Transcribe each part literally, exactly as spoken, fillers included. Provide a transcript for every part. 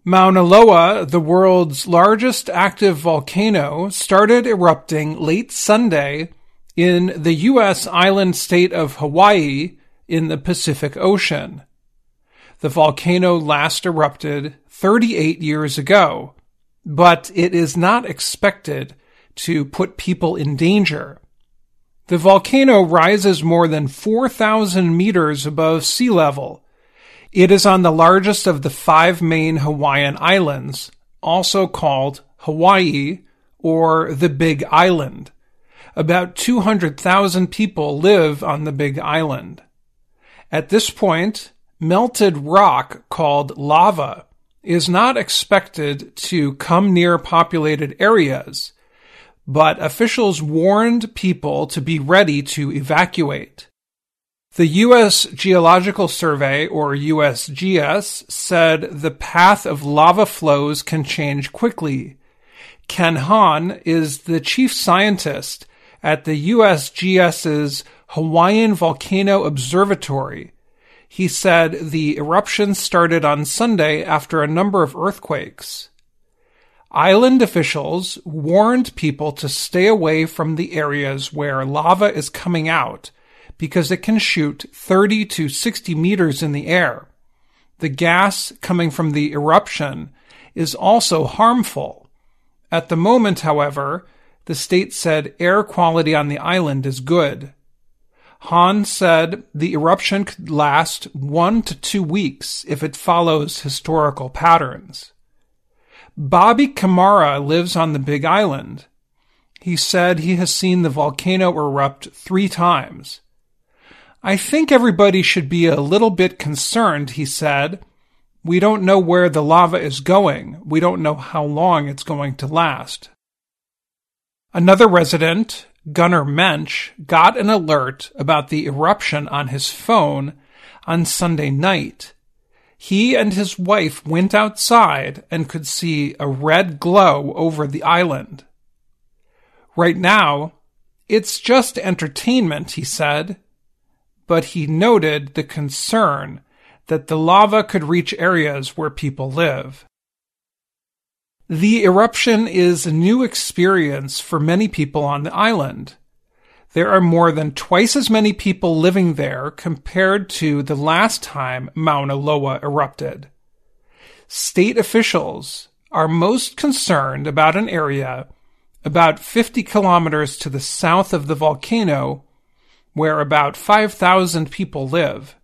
Mauna Loa, the world's largest active volcano, started erupting late Sunday in the U S island state of Hawaii in the Pacific Ocean. The volcano last erupted thirty-eight years ago, but it is not expected to put people in danger. The volcano rises more than four thousand meters above sea level. It is on the largest of the five main Hawaiian islands, also called Hawaii or the Big Island. About two hundred thousand people live on the Big Island. At this point, melted rock called lava is not expected to come near populated areas, but officials warned people to be ready to evacuate. The U S Geological Survey, or U S G S, said the path of lava flows can change quickly. Ken Hahn is the chief scientist at the U S G S's Hawaiian Volcano Observatory. He said the eruption started on Sunday after a number of earthquakes. Island officials warned people to stay away from the areas where lava is coming out because it can shoot thirty to sixty meters in the air. The gas coming from the eruption is also harmful. At the moment, however, the state said air quality on the island is good. Hahn said the eruption could last one to two weeks if it follows historical patterns. Bobby Kamara lives on the Big Island. He said he has seen the volcano erupt three times. I think everybody should be a little bit concerned, he said. We don't know where the lava is going. We don't know how long it's going to last. Another resident, Gunnar Mensch, got an alert about the eruption on his phone on Sunday night. He and his wife went outside and could see a red glow over the island. Right now, it's just entertainment, he said, but he noted the concern that the lava could reach areas where people live. The eruption is a new experience for many people on the island. There are more than twice as many people living there compared to the last time Mauna Loa erupted. State officials are most concerned about an area about fifty kilometers to the south of the volcano where about five thousand people live.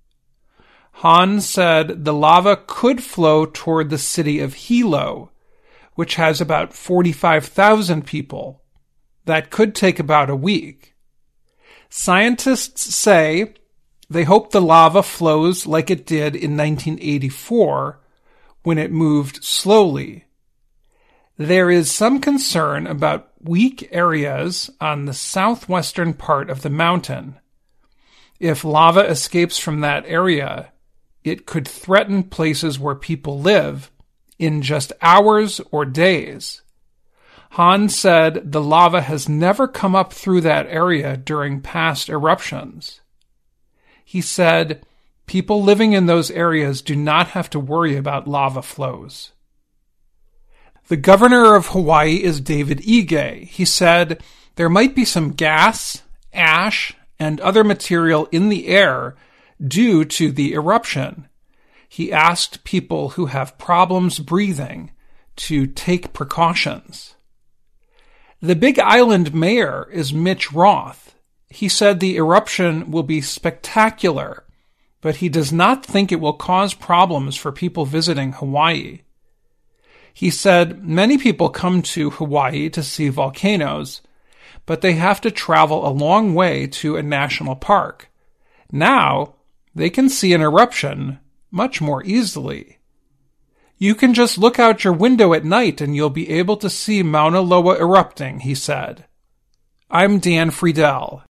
Hahn said the lava could flow toward the city of Hilo, which has about forty-five thousand people. That could take about a week. Scientists say they hope the lava flows like it did in nineteen eighty-four, when it moved slowly. There is some concern about weak areas on the southwestern part of the mountain. If lava escapes from that area, it could threaten places where people live in just hours or days. Hahn said the lava has never come up through that area during past eruptions. He said people living in those areas do not have to worry about lava flows. The governor of Hawaii is David Ige. He said there might be some gas, ash, and other material in the air due to the eruption. He asked people who have problems breathing to take precautions. The Big Island mayor is Mitch Roth. He said the eruption will be spectacular, but he does not think it will cause problems for people visiting Hawaii. He said many people come to Hawaii to see volcanoes, but they have to travel a long way to a national park. Now, they can see an eruption much more easily. You can just look out your window at night and you'll be able to see Mauna Loa erupting, he said. I'm Dan Friedel.